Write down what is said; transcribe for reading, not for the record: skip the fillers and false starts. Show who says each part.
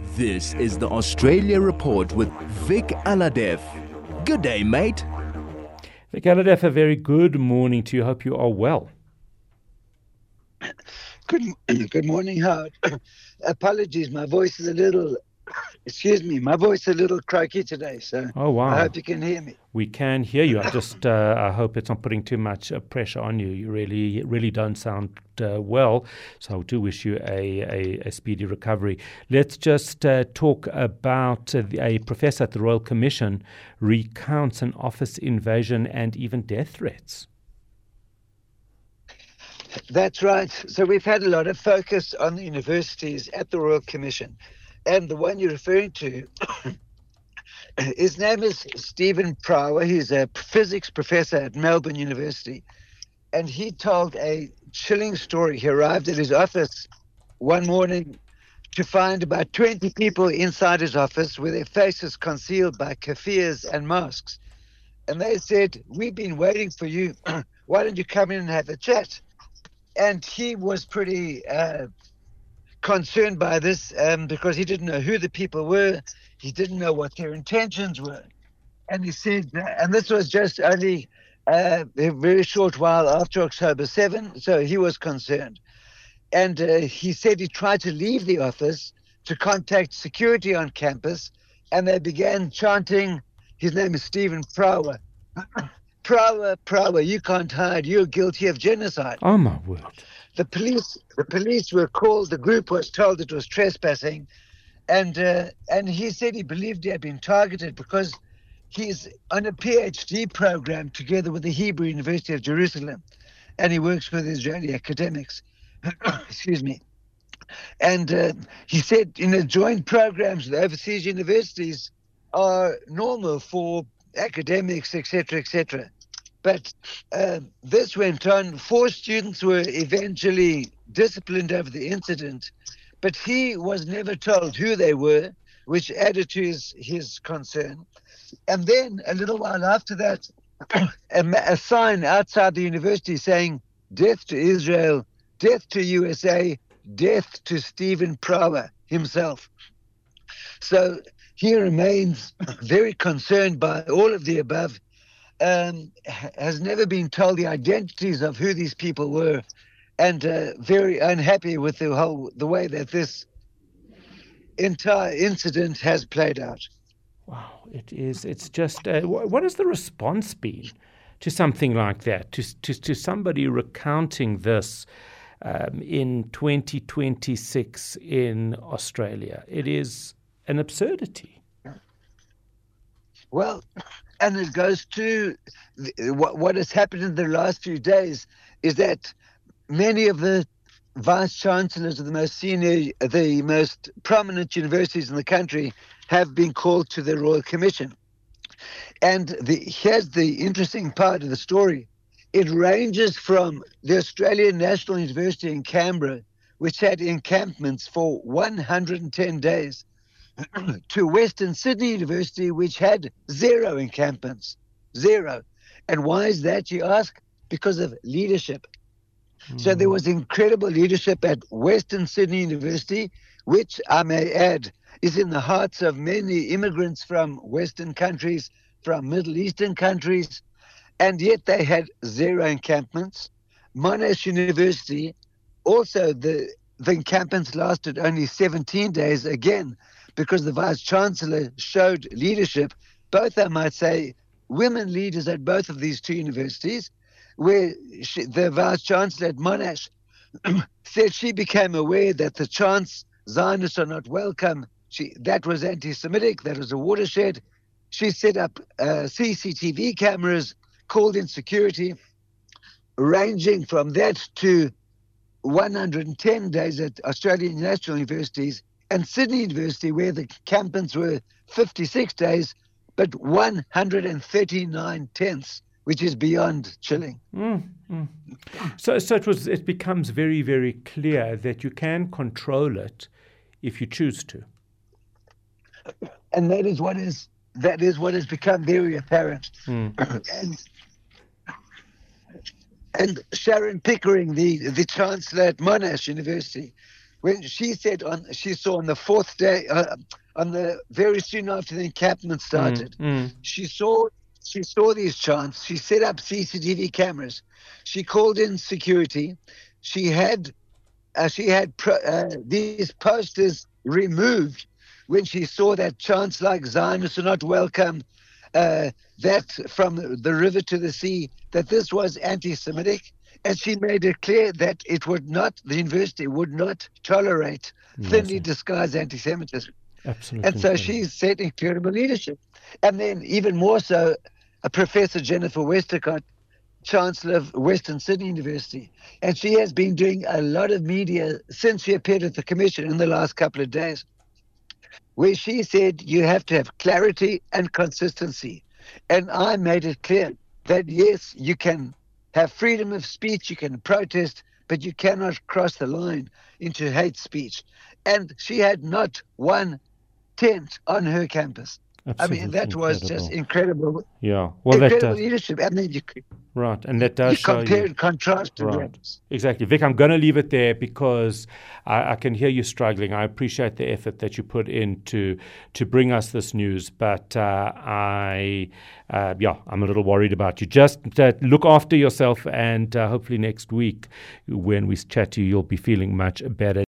Speaker 1: This is the Australia Report with Vic Aladef. Good day, mate.
Speaker 2: Vic Aladef, a very good morning to you. Hope you are well.
Speaker 3: Good morning, Howard. Apologies, my voice is a little croaky today, so
Speaker 2: Oh, wow.
Speaker 3: I hope you can hear me.
Speaker 2: We can hear you. I hope it's not putting too much pressure on you. You really don't sound well. So I do wish you a speedy recovery. Let's just talk about a professor at the Royal Commission recounts an office invasion and even death threats.
Speaker 3: That's right. So we've had a lot of focus on the universities at the Royal Commission. And the one you're referring to, his name is Stephen Prower. He's a physics professor at Melbourne University. And he told a chilling story. He arrived at his office one morning to find about 20 people inside his office with their faces concealed by keffiyehs and masks. And they said, "We've been waiting for you. Why don't you come in and have a chat?" And he was pretty concerned by this because he didn't know who the people were. He didn't know what their intentions were. And he said, and this was just only a very short while after October 7, so he was concerned. And he said he tried to leave the office to contact security on campus, and they began chanting, his name is Stephen Prower. Prower, you can't hide. You're guilty of genocide.
Speaker 2: Oh, my word.
Speaker 3: The police were called. The group was told it was trespassing, and he said he believed he had been targeted because he's on a PhD program together with the Hebrew University of Jerusalem, and he works with Israeli academics. Excuse me. And he said, joint programs with overseas universities are normal for academics, etc., etc. But this went on. 4 students were eventually disciplined over the incident, but he was never told who they were, which added to his concern. And then a little while after that, a sign outside the university saying, "Death to Israel, death to USA, death to Stephen Prower himself." So he remains very concerned by all of the above, has never been told the identities of who these people were, and very unhappy with the way that this entire incident has played out.
Speaker 2: Wow, it is. It's just, what has the response been to something like that, to somebody recounting this in 2026 in Australia? It is an absurdity.
Speaker 3: Well, and it goes to what has happened in the last few days is that many of the vice chancellors of the most prominent universities in the country have been called to the Royal Commission. And here's the interesting part of the story. It ranges from the Australian National University in Canberra, which had encampments for 110 days, to Western Sydney University, which had 0 encampments. 0. And why is that, you ask? Because of leadership. So there was incredible leadership at Western Sydney University, which, I may add, is in the hearts of many immigrants from Western countries, from Middle Eastern countries, and yet they had 0 encampments. Monash University, also the encampments lasted only 17 days, again, because the Vice-Chancellor showed leadership. Both, I might say, women leaders at both of these 2 universities, where the Vice-Chancellor at Monash said she became aware that the chants, Zionists are not welcome, that was anti-Semitic, that was a watershed. She set up CCTV cameras, called in security, ranging from that to 110 days at Australian National Universities, and Sydney University, where the encampments were 56 days, but 139 tenths, which is beyond chilling.
Speaker 2: So it becomes very, very clear that you can control it if you choose to.
Speaker 3: And that is what has become very apparent. And Sharon Pickering, the chancellor at Monash University, when she said she saw on the fourth day, on the very soon after the encampment started, she saw these chants. She set up CCTV cameras. She called in security. She had these posters removed when she saw that chants like Zionists are not welcome, that from the river to the sea, that this was anti-Semitic. And she made it clear that the university would not tolerate thinly disguised anti-Semitism.
Speaker 2: Absolutely.
Speaker 3: And so she's set incredible leadership. And then even more so, Professor Jennifer Westacott, Chancellor of Western Sydney University. And she has been doing a lot of media since she appeared at the commission in the last couple of days, where she said you have to have clarity and consistency. And I made it clear that, yes, you can have freedom of speech, you can protest, but you cannot cross the line into hate speech. And she had not one tent on her campus.
Speaker 2: Absolutely.
Speaker 3: I mean, that was just incredible.
Speaker 2: Yeah. Well,
Speaker 3: incredible leadership. And then
Speaker 2: right. And that does show
Speaker 3: compare and contrast to
Speaker 2: right.
Speaker 3: that.
Speaker 2: Exactly. Vic, I'm going to leave it there because I can hear you struggling. I appreciate the effort that you put in to bring us this news, but I'm a little worried about you. Just look after yourself, and hopefully next week when we chat to you, you'll be feeling much better.